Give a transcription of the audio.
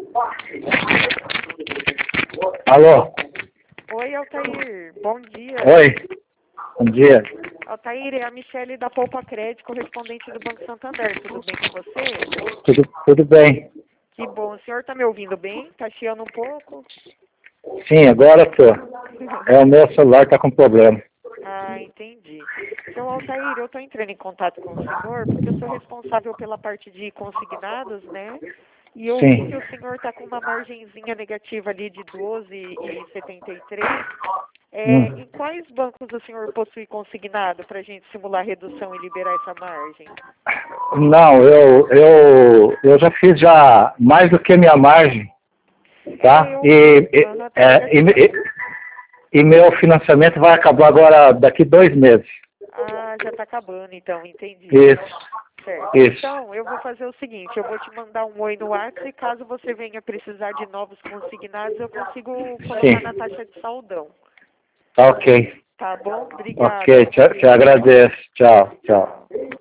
Alô? Oi, Altair. Bom dia. Oi. Bom dia. Altair, é a Michele da Poupa Crédito, correspondente do Banco Santander. Tudo bem com você? Tudo bem? Que bom. O senhor está me ouvindo bem? Está chiando um pouco? Sim, agora tô. O meu celular está com problema. Ah, entendi. Seu Altair, eu estou entrando em contato com o senhor porque eu sou responsável pela parte de consignados, né? E eu vi Sim. que o senhor está com uma margenzinha negativa ali de 12,73. Em quais bancos o senhor possui consignado para a gente simular redução e liberar essa margem? Não, eu já fiz já mais do que minha margem, tá? Eu vi. Aham, tá negativo. E meu financiamento vai acabar agora daqui 2 meses. Ah, já está acabando então, entendi. Isso, Certo. isso. Então, eu vou fazer o seguinte, eu vou te mandar um oi no WhatsApp e caso você venha precisar de novos consignados, eu consigo colocar na Sim. taxa de saldão. Ok. Tá bom? Obrigada, Ok, te Altair. agradeço. Tchau, tchau. Tchau.